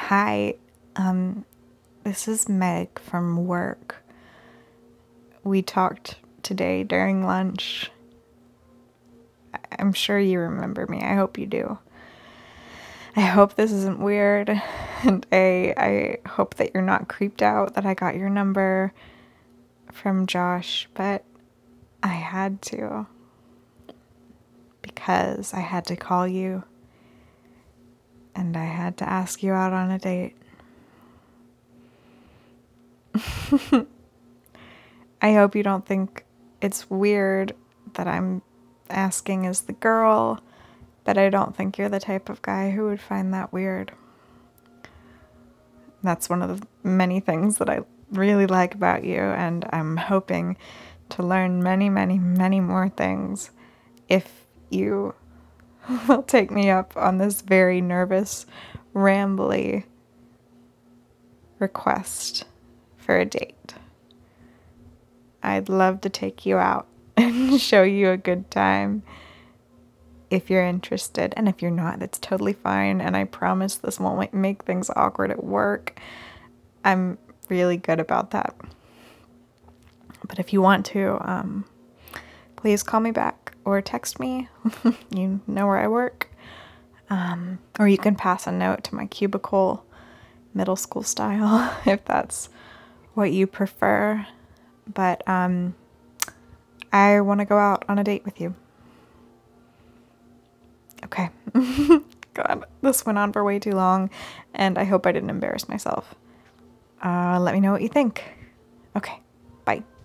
Hi, this is Meg from work. We talked today during lunch. I'm sure you remember me. I hope you do. I hope this isn't weird, and I hope that you're not creeped out that I got your number from Josh, but I had to because I had to call you and I had to ask you out on a date. I hope you don't think it's weird that I'm asking as the girl, but I don't think you're the type of guy who would find that weird. That's one of the many things that I really like about you, and I'm hoping to learn many, many, many more things if you will take me up on this very nervous, rambly request for a date. I'd love to take you out and show you a good time if you're interested. And if you're not, that's totally fine. And I promise this won't make things awkward at work. I'm really good about that. But if you want to, please call me back or text me. You know where I work. Or you can pass a note to my cubicle, middle school style, if that's what you prefer. But I want to go out on a date with you. Okay. God, this went on for way too long, and I hope I didn't embarrass myself. Let me know what you think. Okay, bye.